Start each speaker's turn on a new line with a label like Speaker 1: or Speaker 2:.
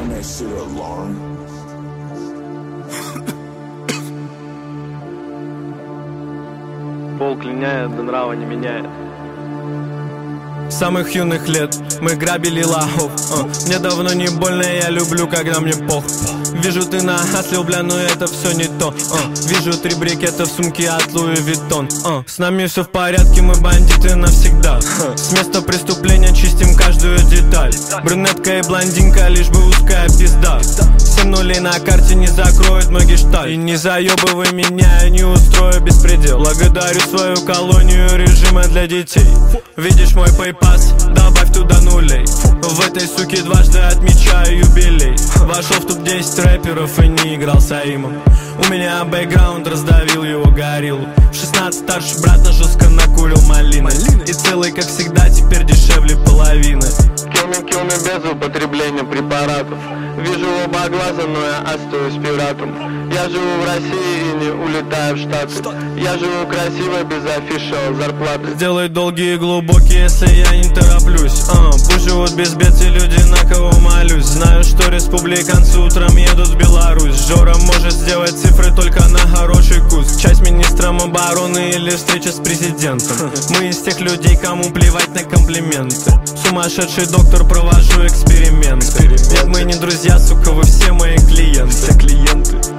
Speaker 1: turn that shit up, Lauren.
Speaker 2: Пол линяет, да нрава не меняет.
Speaker 3: С самых юных лет мы грабили лохов. Мне давно не больно, я люблю, когда мне пох. Вижу, ты нахаслил, бля, но это все не то. Вижу 3 брикета в сумке от Луи Виттон. С нами все в порядке, мы бандиты навсегда. С места преступления чистим каждую деталь. Брюнетка и блондинка, лишь бы узкая пизда. 7 нулей на карте не закроют мой гештальт. И не заебывай меня, я не устрою беспредел. Благодарю свою колонию режима для детей. Видишь мой пейпас, добавь туда нулей. В этой суке дважды отмечаю юбилей. Вошел в топ-10 рэперов и не играл с Аимом. У меня бэкграунд, раздавил его гориллу. В 16 старший брат на жестко накурил малины. И целый, как всегда, теперь дешевле половины.
Speaker 2: Kill me без употребления препаратов. Вижу оба глаза, но я остаюсь пиратом. Я живу в России и не улетаю в Штаты. Я живу красиво, без офишал зарплаты.
Speaker 3: Сделай долгие и глубокие, если я не тороплюсь. Пусть живут без бед те люди, на кого молюсь. Знаю, что республиканцы утром едут в Беларусь. Жора может сделать цифры только на хороший вкус. Часть министром обороны или встреча с президентом. Мы из тех людей, кому плевать на комплименты. Сумасшедший доктор, провожу эксперименты. Нет, мы не друзья, сука, вы все мои клиенты.